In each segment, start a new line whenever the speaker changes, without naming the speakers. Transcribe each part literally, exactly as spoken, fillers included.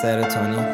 سرطانی.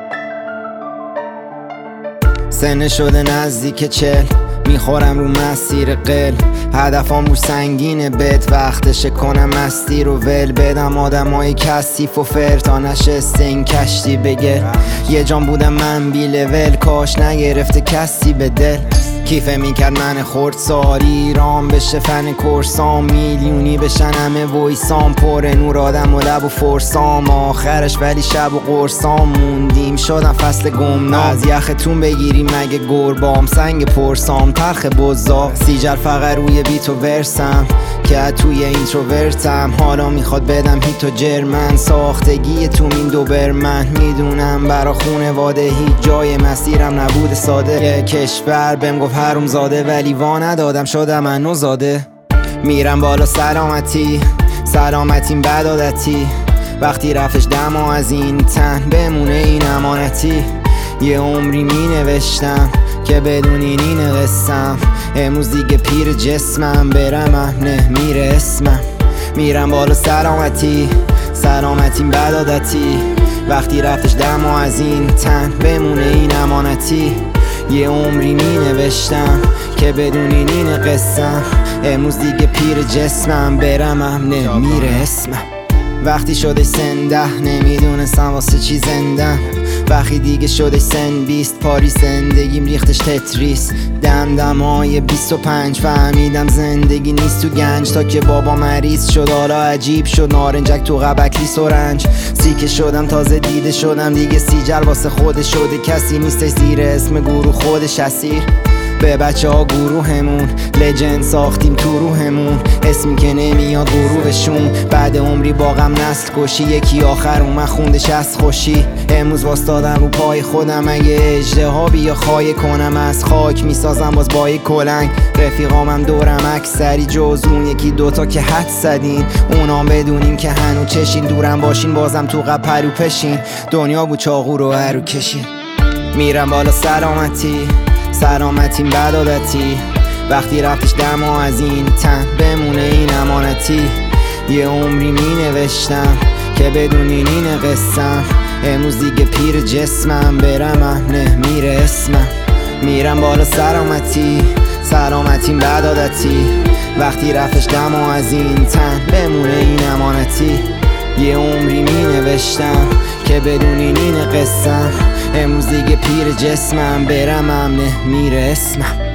سن شده نزدیک چل، میخورم رو مسیر قل، هدفم رو سنگینه بد، وقتشه کنم مستی رو ول بدم آدمای کثیف و فر تا نشسته این کشتی بگه یه جان بودم من بی لول، کاش نگرفته کسی به دل. کیفه میکرد من خورد ساری رام بشه فن کرسام، میلیونی بشن همه ویسام، پر نور آدم و لب و فرسام، آخرش ولی شب و قرصام موندیم شدم فصل گمنام. از یختون بگیری مگه گربام، سنگ پرسام تلخ بزاق، سیجر فقط روی بیت و ورسم که توی اینتروورتم، حالا میخواد بدم هیت و جرمن، ساختگی تو این دوبرمن، میدونم برا خونواده هیچ جای مسیرم نبوده ساده، یه کشور بهم گفت حروم زاده ولی وا ندادم شدم منو زاده. میرم بالا سلامتی، سلامتیم بد عادتی، وقتی رفتش دما از این تن بمونه این امانتی، یه عمری می نوشتم که بدونین این قسم، امروز دیگه پیر جسمم برمم نه میره اسمم. میرم بالا سلامتی، سلامتیم بد عادتی، وقتی رفتش دما از این تن بمونه این امانتی، یه عمری می نوشتم که بدونین این قسم، امروز دیگه پیر جسمم برمم نه میره اسمم. وقتی شده سن ده نمیدونستم واسه چی زندم، وقتی دیگه شده سن بیست پاریس زندگیم ریختش تتریس، دم دمای بیست و پنج فهمیدم زندگی نیست تو گنج، تا که بابا مریض شد حالا عجیب شد نارنجک تو قبکلی سرنج، سیکه شدم تازه دیده شدم دیگه سیجر واسه خودش شده، کسی نیستش زیر اسم گروه خودش اسیر، به بچه ها گروهمون لجند ساختیم تو روحمون، اسمی که نمیاد غروبشون، بعد عمری باغم نسل کشی، یکی آخر اومد خوندش از خوشی، امروز واستادم رو پای خودم، اگه اژدها بیا خواهی کنم از خاک میسازم باز با یک کلنگ، رفیقامم دورم اکثری جز اون یکی دوتا که حد زدین، اونام بدونیم که هنو چشین، دورم باشین بازم تو قب پرو پشین، دنیا بود چاقو رو هرو کشین. میرم بالا سلامتی، سلامتیم بد عادتی، وقتی رفتش دما از این تن بمونه این امانتی، یه عمری می نوشتم که بدونین این قسم، امروز دیگه پیر جسمم برمم نه میره اسمم. میرم بالا سلامتی، سلامتیم بد عادتی، وقتی رفتش دما از این تن بمونه این امانتی، یه عمری می نوشتم که بدونین این قسم، امروز دیگه پیر جسمم برمم نه میره اسمم.